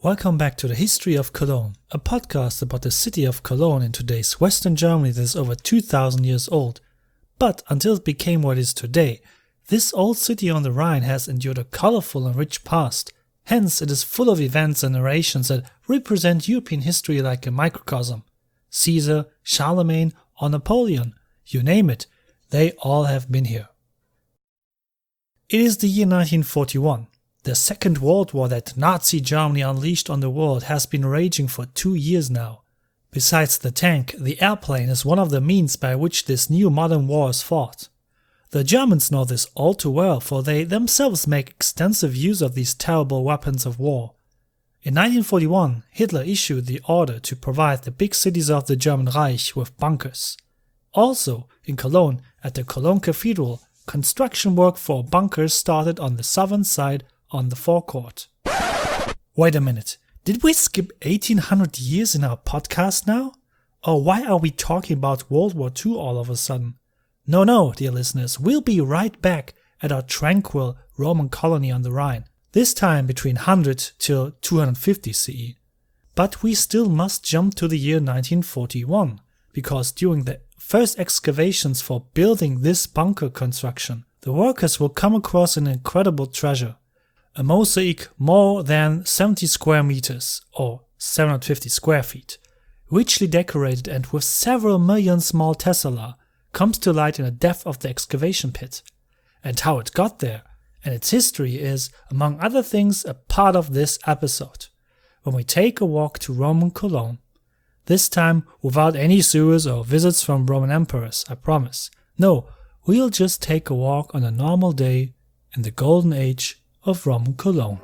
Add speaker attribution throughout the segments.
Speaker 1: Welcome back to the History of Cologne, a podcast about the city of Cologne in today's Western Germany that is over 2000 years old. But until it became what it is today, this old city on the Rhine has endured a colorful and rich past. Hence, it is full of events and narrations that represent European history like a microcosm. Caesar, Charlemagne, or Napoleon, you name it, they all have been here. It is the year 1941. The Second World War that Nazi Germany unleashed on the world has been raging for 2 years now. Besides the tank, the airplane is one of the means by which this new modern war is fought. The Germans know this all too well, for they themselves make extensive use of these terrible weapons of war. In 1941, Hitler issued the order to provide the big cities of the German Reich with bunkers. Also, in Cologne, at the Cologne Cathedral, construction work for bunkers started on the southern side on the forecourt. Wait a minute, did we skip 1800 years in our podcast now? Or why are we talking about World War II all of a sudden? No, dear listeners, we'll be right back at our tranquil Roman colony on the Rhine, this time between 100 till 250 CE. But we still must jump to the year 1941, because during the first excavations for building this bunker construction, the workers will come across an incredible treasure. A mosaic more than 70 square meters, or 750 square feet, richly decorated and with several million small tessera, comes to light in the depth of the excavation pit. And how it got there, and its history is, among other things, a part of this episode, when we take a walk to Roman Cologne. This time without any sewers or visits from Roman emperors, I promise. No, we'll just take a walk on a normal day in the golden age of Roman Cologne.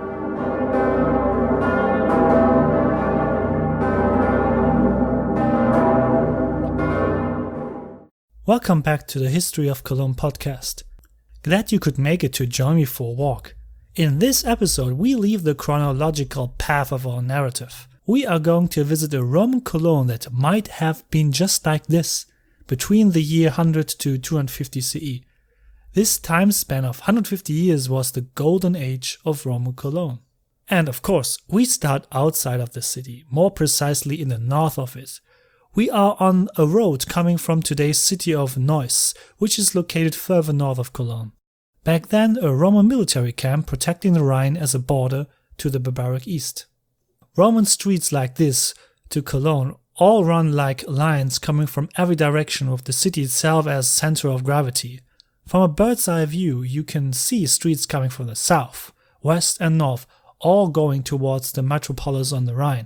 Speaker 1: Welcome back to the History of Cologne podcast. Glad you could make it to join me for a walk. In this episode, we leave the chronological path of our narrative. We are going to visit a Roman Cologne that might have been just like this, between the year 100 to 250 CE. This time span of 150 years was the golden age of Roman Cologne. And of course, we start outside of the city, more precisely in the north of it. We are on a road coming from today's city of Neuss, which is located further north of Cologne. Back then, a Roman military camp protecting the Rhine as a border to the barbaric east. Roman streets like this to Cologne all run like lines coming from every direction, with the city itself as center of gravity. From a bird's eye view, you can see streets coming from the south, west and north, all going towards the metropolis on the Rhine.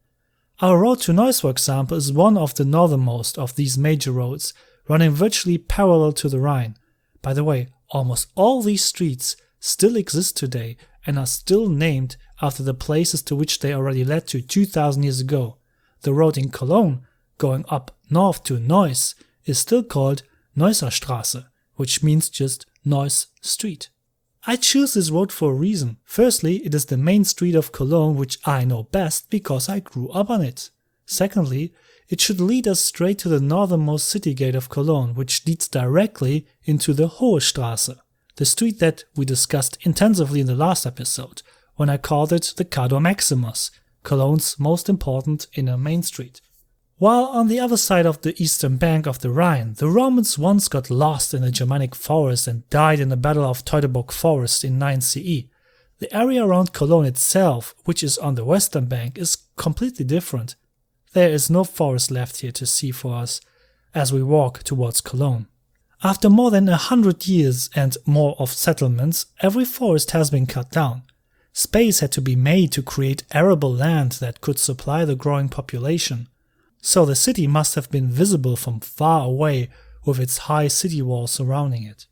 Speaker 1: Our road to Neuss, for example, is one of the northernmost of these major roads, running virtually parallel to the Rhine. By the way, almost all these streets still exist today and are still named after the places to which they already led to 2000 years ago. The road in Cologne, going up north to Neuss, is still called Neusser Straße, which means just Neuss Street. I choose this road for a reason. Firstly, it is the main street of Cologne, which I know best because I grew up on it. Secondly, it should lead us straight to the northernmost city gate of Cologne, which leads directly into the Hohe Straße, the street that we discussed intensively in the last episode, when I called it the Cador Maximus, Cologne's most important inner main street. While on the other side of the eastern bank of the Rhine, the Romans once got lost in the Germanic forest and died in the Battle of Teutoburg Forest in 9 CE. The area around Cologne itself, which is on the western bank, is completely different. There is no forest left here to see for us as we walk towards Cologne. After more than 100 years and more of settlements, every forest has been cut down. Space had to be made to create arable land that could supply the growing population. So the city must have been visible from far away with its high city walls surrounding it.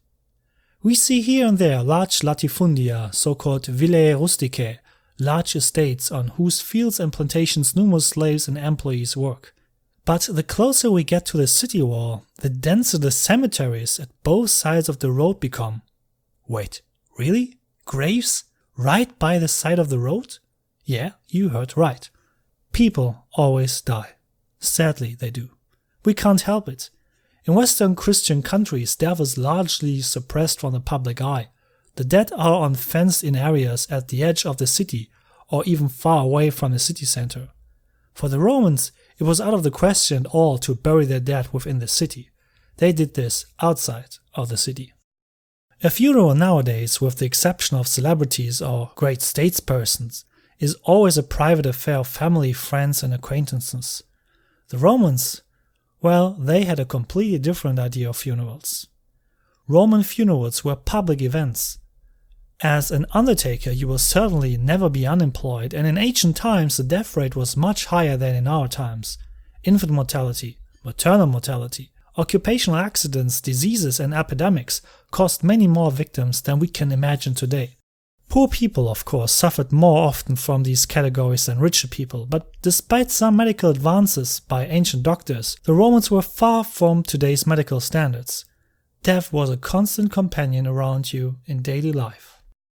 Speaker 1: We see here and there large latifundia, so-called villae rusticae, large estates on whose fields and plantations numerous slaves and employees work. But the closer we get to the city wall, the denser the cemeteries at both sides of the road become. Wait, really? Graves? Right by the side of the road? Yeah, you heard right. People always die. Sadly, they do. We can't help it. In Western Christian countries, death is largely suppressed from the public eye. The dead are on fenced-in areas at the edge of the city or even far away from the city center. For the Romans, it was out of the question at all to bury their dead within the city. They did this outside of the city. A funeral nowadays, with the exception of celebrities or great statespersons, is always a private affair of family, friends and acquaintances. The Romans, well, they had a completely different idea of funerals. Roman funerals were public events. As an undertaker, you will certainly never be unemployed, and in ancient times the death rate was much higher than in our times. Infant mortality, maternal mortality, occupational accidents, diseases and epidemics caused many more victims than we can imagine today. Poor people, of course, suffered more often from these categories than richer people, but despite some medical advances by ancient doctors, the Romans were far from today's medical standards. Death was a constant companion around you in daily life.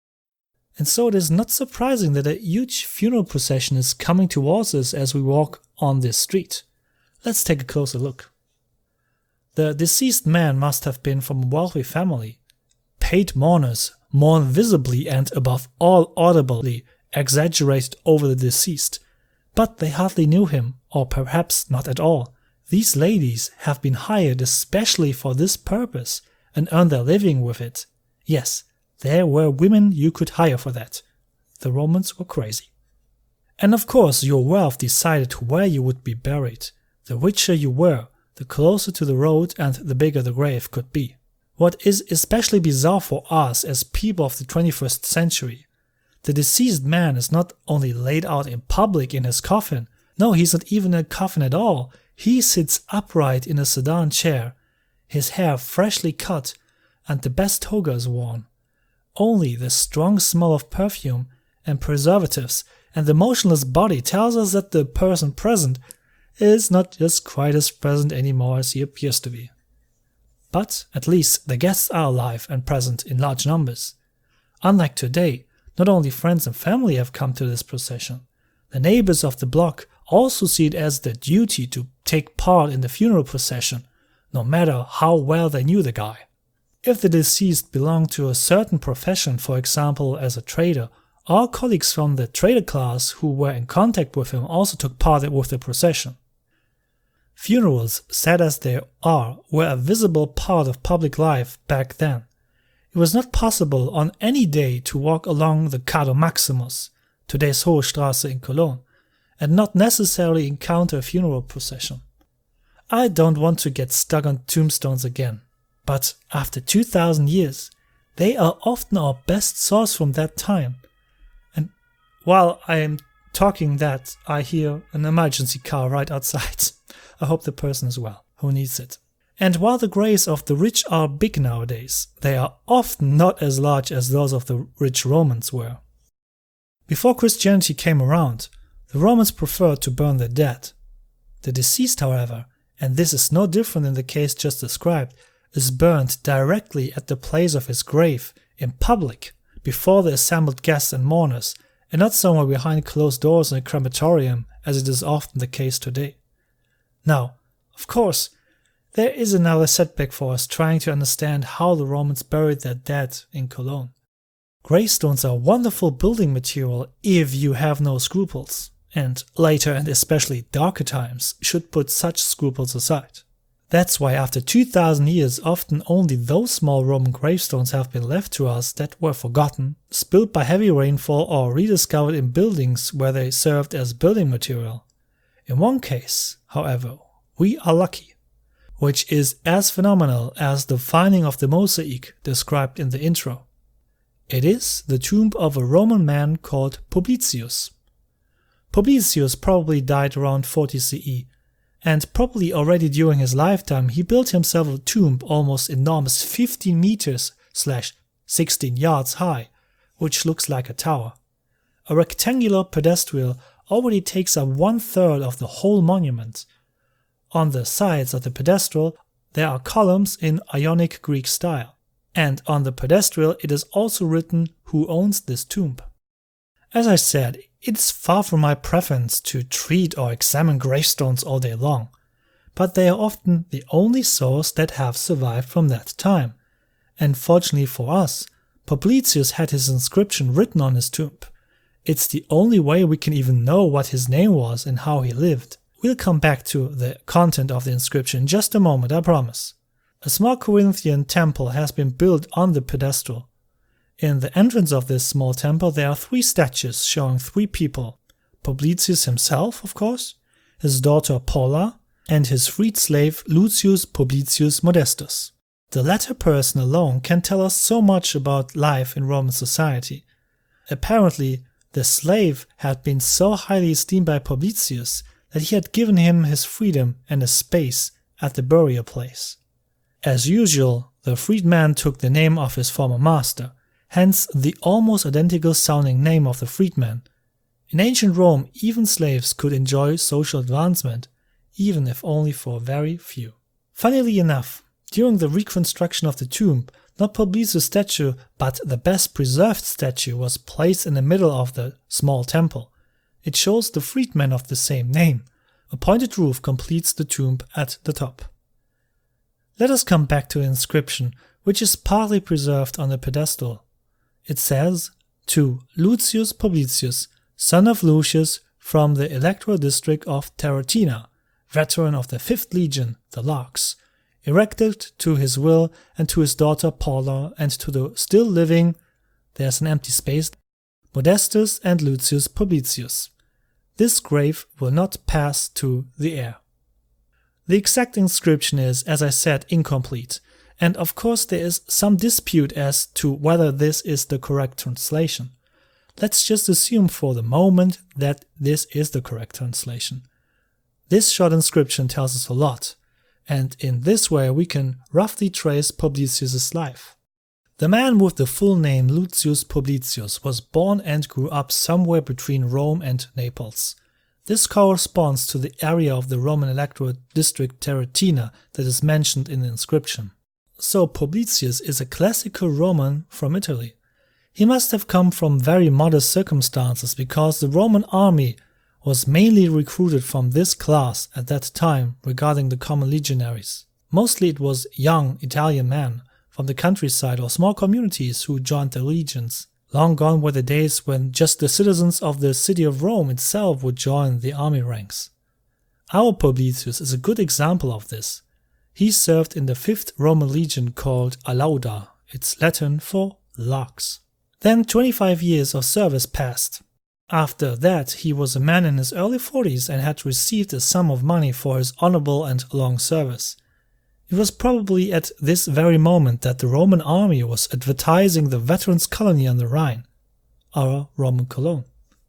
Speaker 1: And so it is not surprising that a huge funeral procession is coming towards us as we walk on this street. Let's take a closer look. The deceased man must have been from a wealthy family. Paid mourners mourn visibly and above all audibly exaggerated over the deceased, but they hardly knew him, or perhaps not at all. These ladies have been hired especially for this purpose and earn their living with it. Yes, there were women you could hire for that. The Romans were crazy. And of course your wealth decided where you would be buried. The richer you were, the closer to the road and the bigger the grave could be. What is especially bizarre for us as people of the 21st century, the deceased man is not only laid out in public in his coffin, no, he's not even in a coffin at all. He sits upright in a sedan chair, his hair freshly cut and the best toga is worn. Only the strong smell of perfume and preservatives and the motionless body tells us that the person present is not just quite as present anymore as he appears to be. But at least the guests are alive and present in large numbers. Unlike today, not only friends and family have come to this procession, the neighbors of the block also see it as their duty to take part in the funeral procession, no matter how well they knew the guy. If the deceased belonged to a certain profession, for example as a trader, all colleagues from the trader class who were in contact with him also took part with the procession. Funerals, sad as they are, were a visible part of public life back then. It was not possible on any day to walk along the Cardo Maximus, today's Hohe Straße in Cologne, and not necessarily encounter a funeral procession. I don't want to get stuck on tombstones again, but after 2000 years, they are often our best source from that time. And while I am talking that, I hear an emergency car right outside. I hope the person is well, who needs it. And while the graves of the rich are big nowadays, they are often not as large as those of the rich Romans were. Before Christianity came around, the Romans preferred to burn their dead. The deceased, however, and this is no different in the case just described, is burned directly at the place of his grave, in public, before the assembled guests and mourners, and not somewhere behind closed doors in a crematorium, as it is often the case today. Now, of course, there is another setback for us trying to understand how the Romans buried their dead in Cologne. Gravestones are wonderful building material if you have no scruples, and later and especially darker times should put such scruples aside. That's why after 2000 years often only those small Roman gravestones have been left to us that were forgotten, spilled by heavy rainfall or rediscovered in buildings where they served as building material. In one case, however, we are lucky, which is as phenomenal as the finding of the mosaic described in the intro. It is the tomb of a Roman man called Publicius. Publicius probably died around 40 CE, and probably already during his lifetime he built himself a tomb almost enormous 15 meters / 16 yards high, which looks like a tower. A rectangular pedestal already takes up 1/3 of the whole monument. On the sides of the pedestal there are columns in Ionic Greek style, and on the pedestal it is also written who owns this tomb. As I said, it's far from my preference to treat or examine gravestones all day long, but they are often the only source that have survived from that time, and fortunately for us, Publicius had his inscription written on his tomb. It's the only way we can even know what his name was and how he lived. We'll come back to the content of the inscription in just a moment, I promise. A small Corinthian temple has been built on the pedestal. In the entrance of this small temple there are 3 statues showing 3 people. Publicius himself, of course, his daughter Paula, and his freed slave Lucius Publicius Modestus. The latter person alone can tell us so much about life in Roman society. Apparently, the slave had been so highly esteemed by Publicius that he had given him his freedom and a space at the burial place. As usual, the freed man took the name of his former master, hence the almost identical sounding name of the freedman. In ancient Rome, even slaves could enjoy social advancement, even if only for very few. Funnily enough, during the reconstruction of the tomb, not Publicius' statue, but the best preserved statue was placed in the middle of the small temple. It shows the freedman of the same name. A pointed roof completes the tomb at the top. Let us come back to the inscription, which is partly preserved on the pedestal. It says, "To Lucius Publicius, son of Lucius, from the electoral district of Terratina, veteran of the 5th Legion, the Larks, erected to his will and to his daughter Paula and to the still living," there's an empty space, "Modestus and Lucius Publicius. This grave will not pass to the air." The exact inscription is, as I said, incomplete, and of course there is some dispute as to whether this is the correct translation. Let's just assume for the moment that this is the correct translation. This short inscription tells us a lot, and in this way we can roughly trace Publicius' life. The man with the full name Lucius Publicius was born and grew up somewhere between Rome and Naples. This corresponds to the area of the Roman electoral district Terratina that is mentioned in the inscription. So Publicius is a classical Roman from Italy. He must have come from very modest circumstances because the Roman army was mainly recruited from this class at that time regarding the common legionaries. Mostly it was young Italian men from the countryside or small communities who joined the legions. Long gone were the days when just the citizens of the city of Rome itself would join the army ranks. Our Publicius is a good example of this. He served in the 5th Roman legion called Alauda, it's Latin for larks. Then 25 years of service passed. After that he was a man in his early 40s and had received a sum of money for his honorable and long service. It was probably at this very moment that the Roman army was advertising the veterans' colony on the Rhine, our Roman Cologne.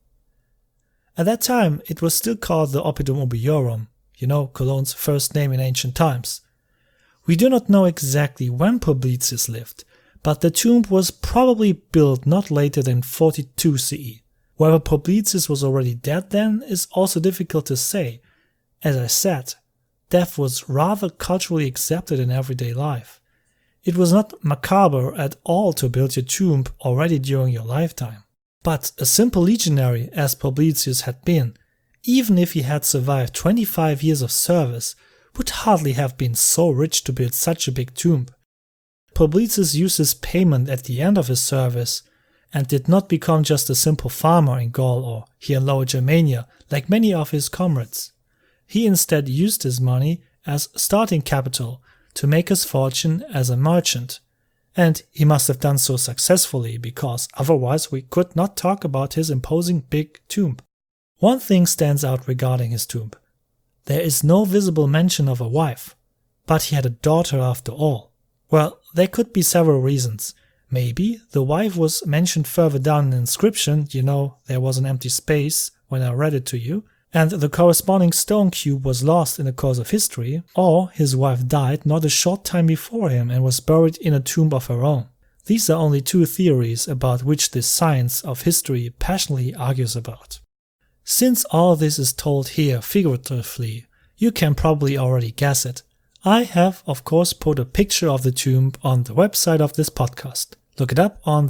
Speaker 1: At that time it was still called the Oppidum Obiorum, Cologne's first name in ancient times. We do not know exactly when Publicius lived, but the tomb was probably built not later than 42 CE. Whether Publicius was already dead then is also difficult to say. As I said, death was rather culturally accepted in everyday life. It was not macabre at all to build your tomb already during your lifetime. But a simple legionary, as Publicius had been, even if he had survived 25 years of service, would hardly have been so rich to build such a big tomb. Publicius used his payment at the end of his service and did not become just a simple farmer in Gaul or here in Lower Germania like many of his comrades. He instead used his money as starting capital to make his fortune as a merchant, and he must have done so successfully because otherwise we could not talk about his imposing big tomb. One thing stands out regarding his tomb. There is no visible mention of a wife, but he had a daughter after all. Well, there could be several reasons. Maybe the wife was mentioned further down in the inscription, there was an empty space when I read it to you, and the corresponding stone cube was lost in the course of history, or his wife died not a short time before him and was buried in a tomb of her own. These are only 2 theories about which the science of history passionately argues about. Since all this is told here figuratively, you can probably already guess it. I have, of course, put a picture of the tomb on the website of this podcast. Look it up on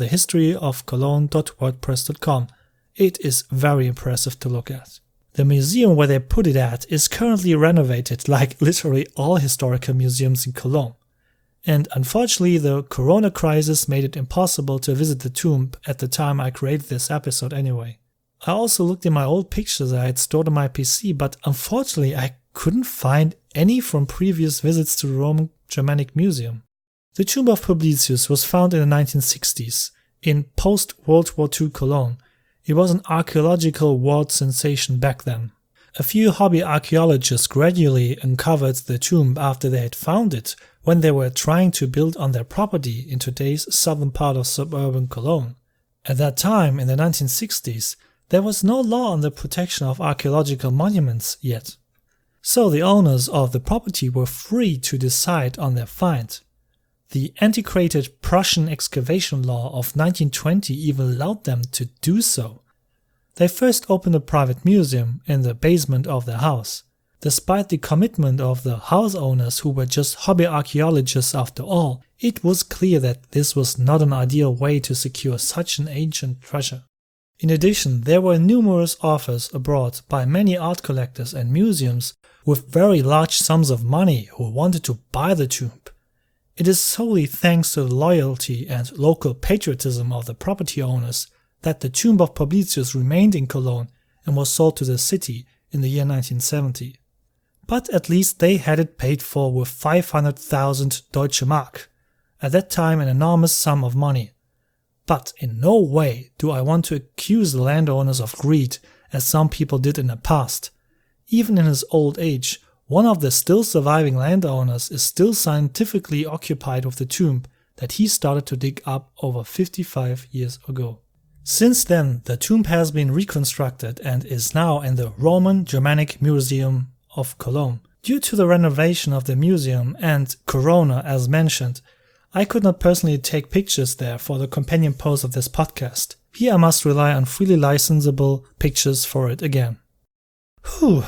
Speaker 1: thehistoryofcologne.wordpress.com. It is very impressive to look at. The museum where they put it at is currently renovated like literally all historical museums in Cologne. And unfortunately the corona crisis made it impossible to visit the tomb at the time I created this episode anyway. I also looked in my old pictures I had stored on my PC, but unfortunately I couldn't find any from previous visits to the Roman Germanic Museum. The tomb of Publicius was found in the 1960s in post-World War II Cologne. It was an archaeological world sensation back then. A few hobby archaeologists gradually uncovered the tomb after they had found it when they were trying to build on their property in today's southern part of suburban Cologne. At that time, in the 1960s, there was no law on the protection of archaeological monuments yet. So the owners of the property were free to decide on their find. The antiquated Prussian excavation law of 1920 even allowed them to do so. They first opened a private museum in the basement of their house. Despite the commitment of the house owners, who were just hobby archaeologists after all, it was clear that this was not an ideal way to secure such an ancient treasure. In addition, there were numerous offers abroad by many art collectors and museums with very large sums of money who wanted to buy the tomb. It is solely thanks to the loyalty and local patriotism of the property owners that the tomb of Publicius remained in Cologne and was sold to the city in the year 1970. But at least they had it paid for with 500,000 Deutsche Mark, at that time an enormous sum of money. But in no way do I want to accuse the landowners of greed, as some people did in the past. Even in his old age, one of the still surviving landowners is still scientifically occupied with the tomb that he started to dig up over 55 years ago. Since then, the tomb has been reconstructed and is now in the Roman Germanic Museum of Cologne. Due to the renovation of the museum and Corona as mentioned, I could not personally take pictures there for the companion post of this podcast. Here I must rely on freely licensable pictures for it again. Whew.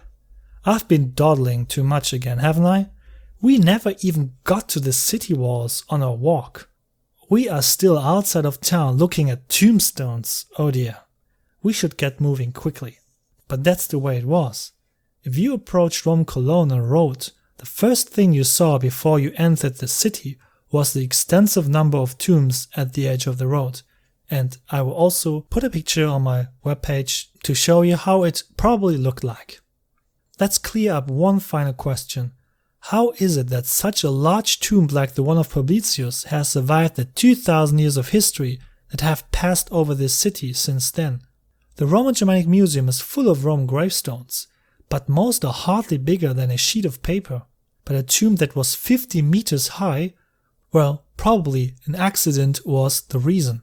Speaker 1: I've been dawdling too much again, haven't I? We never even got to the city walls on our walk. We are still outside of town looking at tombstones. Oh dear. We should get moving quickly. But that's the way it was. If you approached Rome Cologne on a road, the first thing you saw before you entered the city was the extensive number of tombs at the edge of the road. And I will also put a picture on my webpage to show you how it probably looked like. Let's clear up one final question. How is it that such a large tomb like the one of Publicius has survived the 2000 years of history that have passed over this city since then? The Roman Germanic Museum is full of Roman gravestones, but most are hardly bigger than a sheet of paper. But a tomb that was 50 meters high, well, probably an accident was the reason.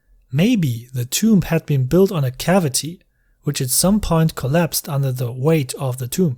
Speaker 1: Maybe the tomb had been built on a cavity, which at some point collapsed under the weight of the tomb.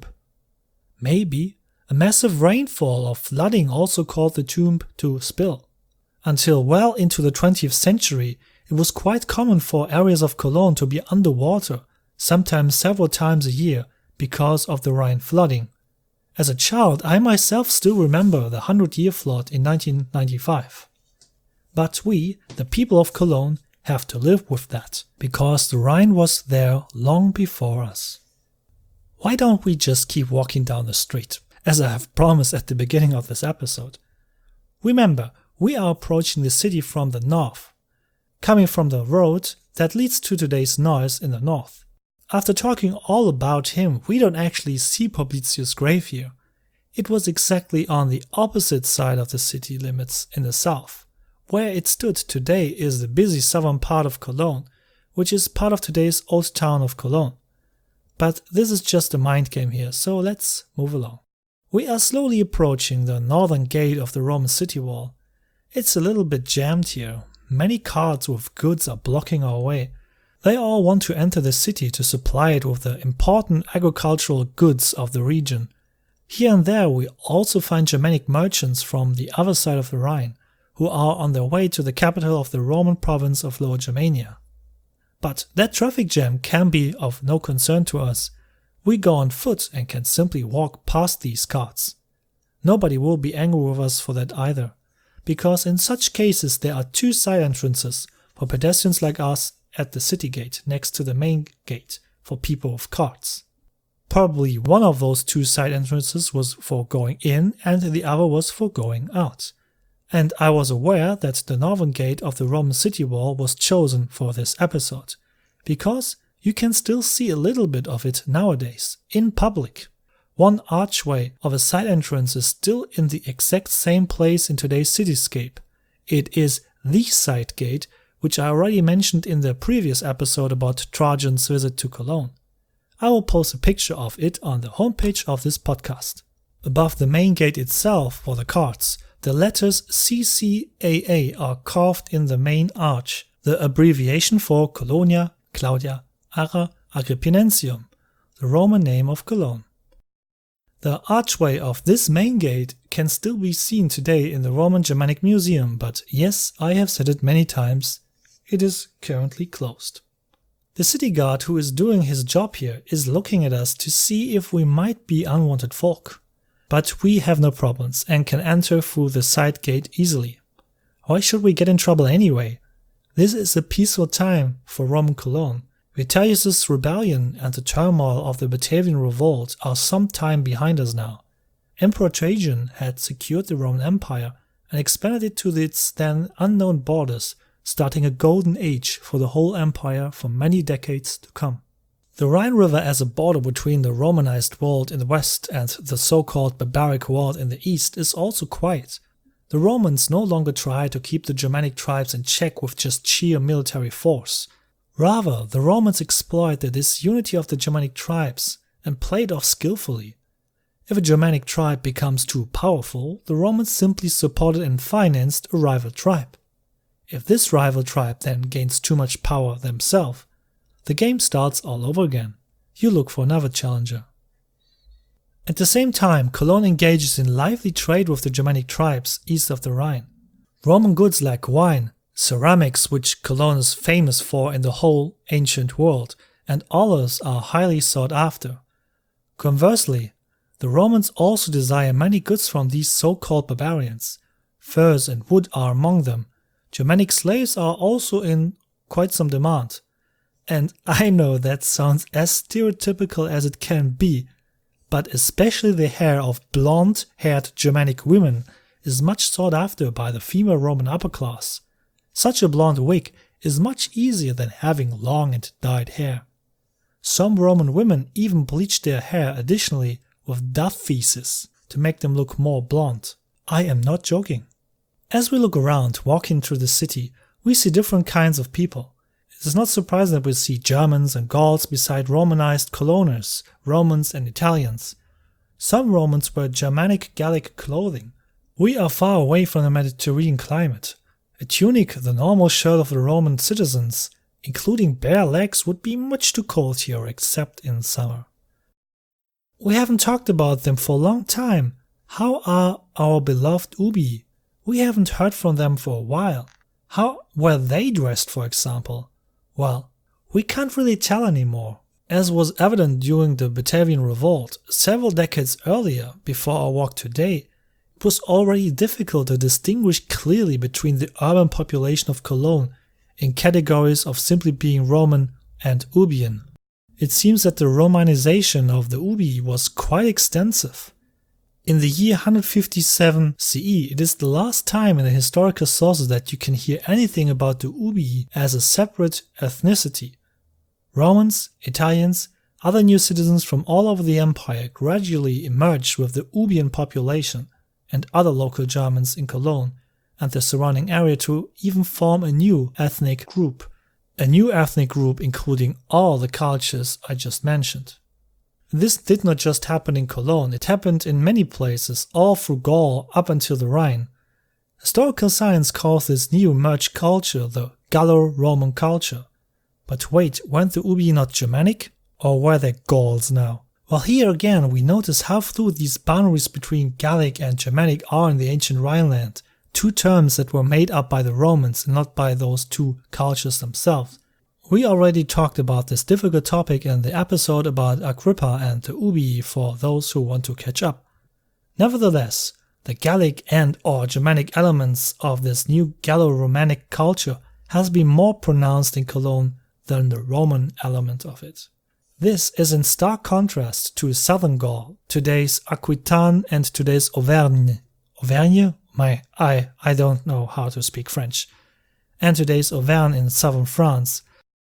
Speaker 1: Maybe a massive rainfall or flooding also caused the tomb to spill. Until well into the 20th century, it was quite common for areas of Cologne to be underwater, sometimes several times a year, because of the Rhine flooding. As a child, I myself still remember the 100-year flood in 1995. But we, the people of Cologne, have to live with that, because the Rhine was there long before us. Why don't we just keep walking down the street, as I have promised at the beginning of this episode? Remember, we are approaching the city from the north, coming from the road that leads to today's Neuss in the north. After talking all about him, we don't actually see Publicius' grave here. It was exactly on the opposite side of the city limits in the south. Where it stood today is the busy southern part of Cologne, which is part of today's old town of Cologne. But this is just a mind game here, so let's move along. We are slowly approaching the northern gate of the Roman city wall. It's a little bit jammed here. Many carts with goods are blocking our way. They all want to enter the city to supply it with the important agricultural goods of the region. Here and there we also find Germanic merchants from the other side of the Rhine, who are on their way to the capital of the Roman province of Lower Germania. But that traffic jam can be of no concern to us. We go on foot and can simply walk past these carts. Nobody will be angry with us for that either, because in such cases there are two side entrances for pedestrians like us at the city gate next to the main gate for people with carts. Probably one of those two side entrances was for going in and the other was for going out. And I was aware that the northern gate of the Roman city wall was chosen for this episode, because you can still see a little bit of it nowadays, in public. One archway of a side entrance is still in the exact same place in today's cityscape. It is the side gate, which I already mentioned in the previous episode about Trajan's visit to Cologne. I will post a picture of it on the homepage of this podcast. Above the main gate itself for the carts, the letters CCAA are carved in the main arch, the abbreviation for Colonia, Claudia, Ara, Agrippinensium, the Roman name of Cologne. The archway of this main gate can still be seen today in the Roman Germanic Museum, but yes, I have said it many times, it is currently closed. The city guard who is doing his job here is looking at us to see if we might be unwanted folk. But we have no problems and can enter through the side gate easily. Why should we get in trouble anyway? This is a peaceful time for Roman Cologne. Vitellius' rebellion and the turmoil of the Batavian revolt are some time behind us now. Emperor Trajan had secured the Roman Empire and expanded it to its then unknown borders, starting a golden age for the whole empire for many decades to come. The Rhine River as a border between the Romanized world in the west and the so-called barbaric world in the east is also quiet. The Romans no longer try to keep the Germanic tribes in check with just sheer military force. Rather, the Romans exploit the disunity of the Germanic tribes and play it off skillfully. If a Germanic tribe becomes too powerful, the Romans simply supported and financed a rival tribe. If this rival tribe then gains too much power themselves, the game starts all over again. You look for another challenger. At the same time, Cologne engages in lively trade with the Germanic tribes east of the Rhine. Roman goods like wine, ceramics, which Cologne is famous for in the whole ancient world, and olives are highly sought after. Conversely, the Romans also desire many goods from these so-called barbarians. Furs and wood are among them. Germanic slaves are also in quite some demand. And I know that sounds as stereotypical as it can be, but especially the hair of blonde-haired Germanic women is much sought after by the female Roman upper class. Such a blonde wig is much easier than having long and dyed hair. Some Roman women even bleach their hair additionally with dove feces to make them look more blonde. I am not joking. As we look around, walking through the city, we see different kinds of people. It is not surprising that we see Germans and Gauls beside Romanized Colonners, Romans and Italians. Some Romans wear Germanic Gallic clothing. We are far away from the Mediterranean climate. A tunic, the normal shirt of the Roman citizens, including bare legs, would be much too cold here except in summer. We haven't talked about them for a long time. How are our beloved Ubii? We haven't heard from them for a while. How were they dressed, for example? Well, we can't really tell anymore. As was evident during the Batavian revolt several decades earlier, before our walk today, it was already difficult to distinguish clearly between the urban population of Cologne in categories of simply being Roman and Ubian. It seems that the Romanization of the Ubii was quite extensive. In the year 157 CE, it is the last time in the historical sources that you can hear anything about the Ubii as a separate ethnicity. Romans, Italians, other new citizens from all over the empire gradually emerged with the Ubian population and other local Germans in Cologne and the surrounding area to even form a new ethnic group. A new ethnic group including all the cultures I just mentioned. This did not just happen in Cologne, it happened in many places all through Gaul up until the Rhine. Historical science calls this new merged culture the Gallo-Roman culture. But wait, weren't the Ubii not Germanic? Or were they Gauls now? Well, here again we notice how fluid these boundaries between Gallic and Germanic are in the ancient Rhineland, two terms that were made up by the Romans and not by those two cultures themselves. We already talked about this difficult topic in the episode about Agrippa and the Ubii for those who want to catch up. Nevertheless, the Gallic and or Germanic elements of this new Gallo-Romanic culture has been more pronounced in Cologne than the Roman element of it. This is in stark contrast to southern Gaul, today's Aquitaine and today's Auvergne. Auvergne? I don't know how to speak French. And today's Auvergne in southern France.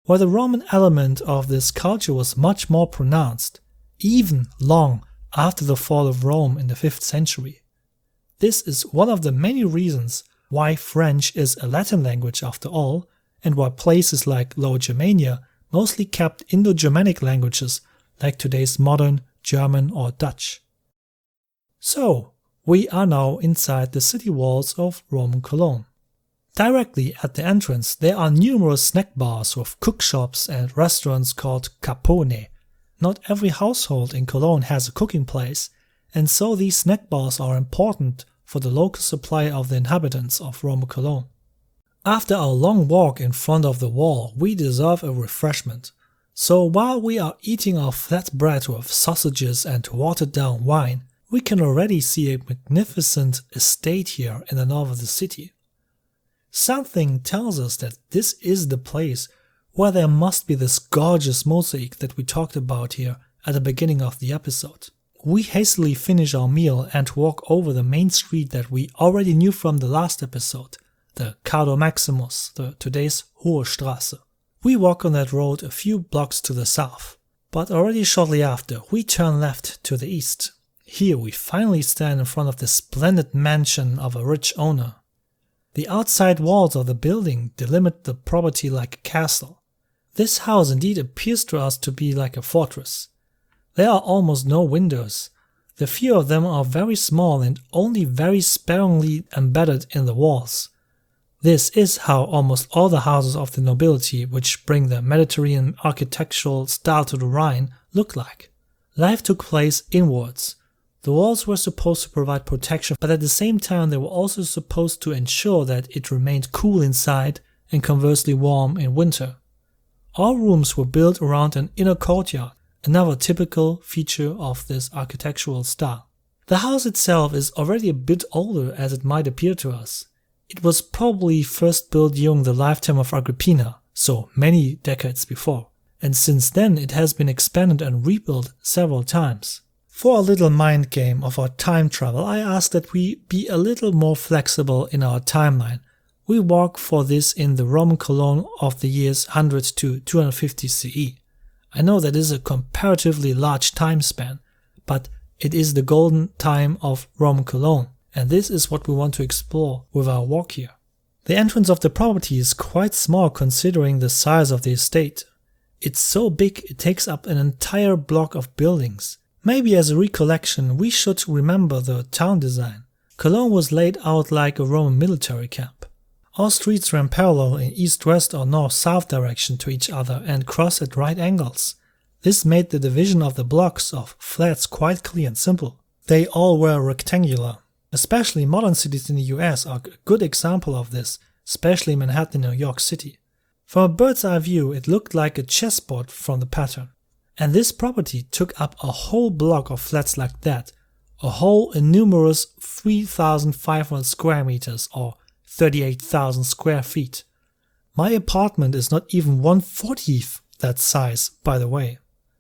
Speaker 1: where the Roman element of this culture was much more pronounced, even long after the fall of Rome in the 5th century. This is one of the many reasons why French is a Latin language after all, and why places like Lower Germania mostly kept Indo-Germanic languages like today's modern German or Dutch. So, we are now inside the city walls of Roman Cologne. Directly at the entrance there are numerous snack bars with cook shops and restaurants called Capone. Not every household in Cologne has a cooking place, and so these snack bars are important for the local supply of the inhabitants of Roman Cologne. After our long walk in front of the wall, we deserve a refreshment. So while we are eating our flat bread with sausages and watered down wine, we can already see a magnificent estate here in the north of the city. Something tells us that this is the place where there must be this gorgeous mosaic that we talked about here at the beginning of the episode. We hastily finish our meal and walk over the main street that we already knew from the last episode, the Cardo Maximus, today's Hohe Straße. We walk on that road a few blocks to the south, but already shortly after we turn left to the east. Here we finally stand in front of the splendid mansion of a rich owner. The outside walls of the building delimit the property like a castle. This house indeed appears to us to be like a fortress. There are almost no windows. The few of them are very small and only very sparingly embedded in the walls. This is how almost all the houses of the nobility, which bring the Mediterranean architectural style to the Rhine, look like. Life took place inwards. The walls were supposed to provide protection, but at the same time they were also supposed to ensure that it remained cool inside and conversely warm in winter. All rooms were built around an inner courtyard, another typical feature of this architectural style. The house itself is already a bit older as it might appear to us. It was probably first built during the lifetime of Agrippina, so many decades before, and since then it has been expanded and rebuilt several times. For a little mind game of our time travel, I ask that we be a little more flexible in our timeline. We walk for this in the Roman Cologne of the years 100 to 250 CE. I know that is a comparatively large time span, but it is the golden time of Roman Cologne, and this is what we want to explore with our walk here. The entrance of the property is quite small considering the size of the estate. It's so big it takes up an entire block of buildings. Maybe as a recollection we should remember the town design. Cologne was laid out like a Roman military camp. All streets ran parallel in east-west or north-south direction to each other and crossed at right angles. This made the division of the blocks of flats quite clear and simple. They all were rectangular. Especially modern cities in the US are a good example of this, especially Manhattan and New York City. From a bird's eye view it looked like a chessboard from the pattern. And this property took up a whole block of flats like that, a whole innumerous 3,500 square meters or 38,000 square feet. My apartment is not even 1/40th that size, by the way.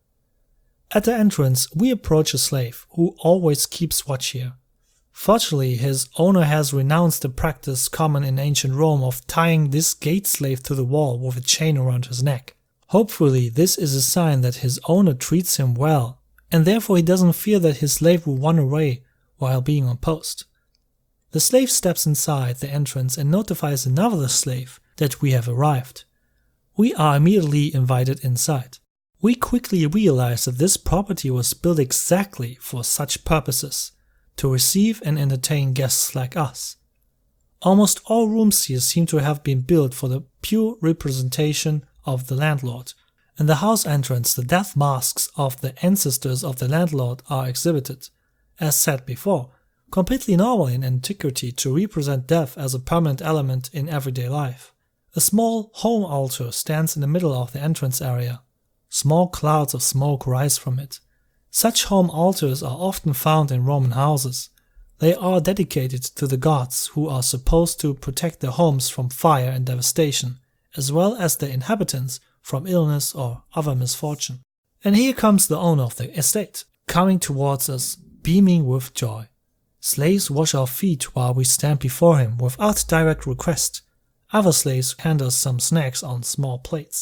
Speaker 1: At the entrance we approach a slave, who always keeps watch here. Fortunately, his owner has renounced the practice common in ancient Rome of tying this gate slave to the wall with a chain around his neck. Hopefully this is a sign that his owner treats him well, and therefore he doesn't fear that his slave will run away while being on post. The slave steps inside the entrance and notifies another slave that we have arrived. We are immediately invited inside. We quickly realize that this property was built exactly for such purposes, to receive and entertain guests like us. Almost all rooms here seem to have been built for the pure representation of the landlord. In the house entrance, the death masks of the ancestors of the landlord are exhibited. As said before, completely normal in antiquity to represent death as a permanent element in everyday life. A small home altar stands in the middle of the entrance area. Small clouds of smoke rise from it. Such home altars are often found in Roman houses. They are dedicated to the gods who are supposed to protect their homes from fire and devastation, as well as their inhabitants from illness or other misfortune. And here comes the owner of the estate, coming towards us, beaming with joy. Slaves wash our feet while we stand before him without direct request. Other slaves hand us some snacks on small plates.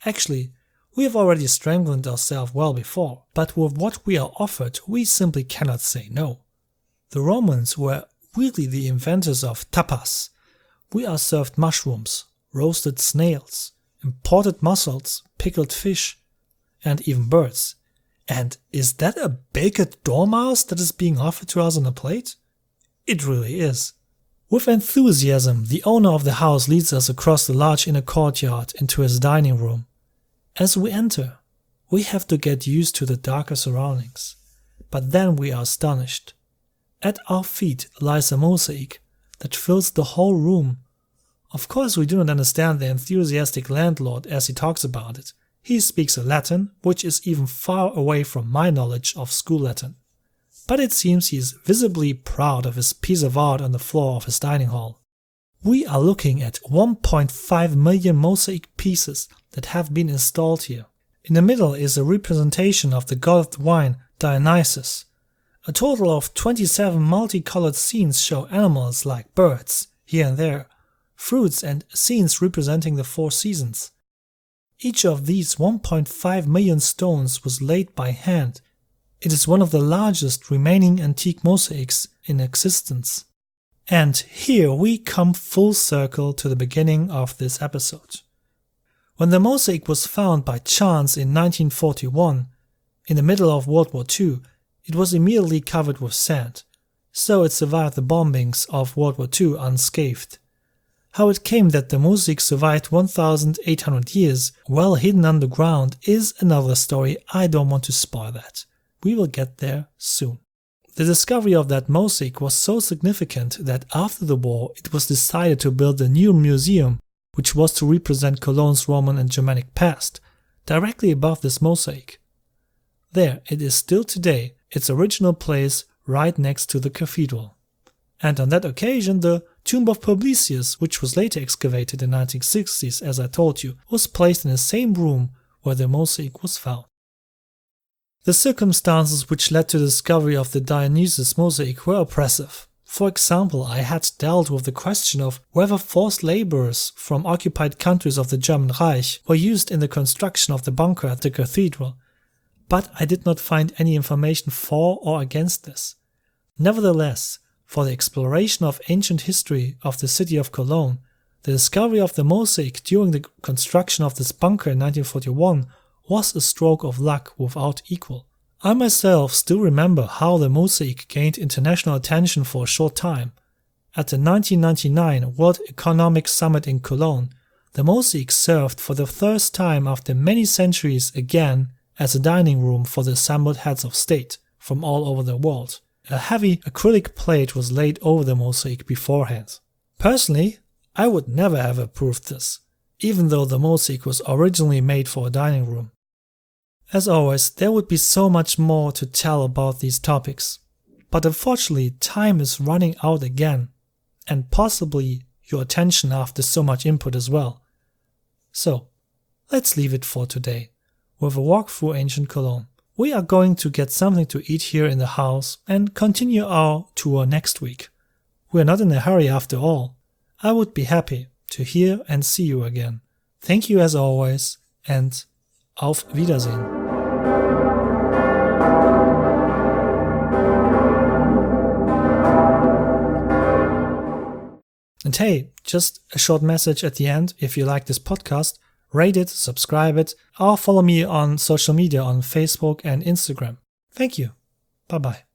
Speaker 1: Actually, we have already strengthened ourselves well before, but with what we are offered, we simply cannot say no. The Romans were really the inventors of tapas. We are served mushrooms, roasted snails, imported mussels, pickled fish, and even birds. And is that a baked dormouse that is being offered to us on a plate? It really is. With enthusiasm, the owner of the house leads us across the large inner courtyard into his dining room. As we enter, we have to get used to the darker surroundings, but then we are astonished. At our feet lies a mosaic that fills the whole room. Of course, we do not understand the enthusiastic landlord as he talks about it. He speaks a Latin, which is even far away from my knowledge of school Latin. But it seems he is visibly proud of his piece of art on the floor of his dining hall. We are looking at 1.5 million mosaic pieces that have been installed here. In the middle is a representation of the god of the wine, Dionysus. A total of 27 multicolored scenes show animals like birds, here and there, fruits and scenes representing the 4 seasons. Each of these 1.5 million stones was laid by hand. It is one of the largest remaining antique mosaics in existence. And here we come full circle to the beginning of this episode. When the mosaic was found by chance in 1941, in the middle of World War II, it was immediately covered with sand, so it survived the bombings of World War II unscathed. How it came that the mosaic survived 1,800 years well hidden underground is another story. I don't want to spoil that. We will get there soon. The discovery of that mosaic was so significant that after the war it was decided to build a new museum which was to represent Cologne's Roman and Germanic past, directly above this mosaic. There it is still today, its original place right next to the cathedral. And on that occasion the tomb of Publicius, which was later excavated in the 1960s as I told you, was placed in the same room where the mosaic was found. The circumstances which led to the discovery of the Dionysus mosaic were oppressive. For example, I had dealt with the question of whether forced laborers from occupied countries of the German Reich were used in the construction of the bunker at the cathedral, but I did not find any information for or against this. Nevertheless, for the exploration of ancient history of the city of Cologne, the discovery of the mosaic during the construction of this bunker in 1941 was a stroke of luck without equal. I myself still remember how the mosaic gained international attention for a short time. At the 1999 World Economic Summit in Cologne, the mosaic served for the first time after many centuries again as a dining room for the assembled heads of state from all over the world. A heavy acrylic plate was laid over the mosaic beforehand. Personally, I would never have approved this, even though the mosaic was originally made for a dining room. As always, there would be so much more to tell about these topics, but unfortunately time is running out again, and possibly your attention after so much input as well. So, let's leave it for today, with a walk through ancient Cologne. We are going to get something to eat here in the house and continue our tour next week. We are not in a hurry after all. I would be happy to hear and see you again. Thank you as always, and auf Wiedersehen. And hey, just a short message at the end. If you like this podcast, rate it, subscribe it, or follow me on social media on Facebook and Instagram. Thank you. Bye-bye.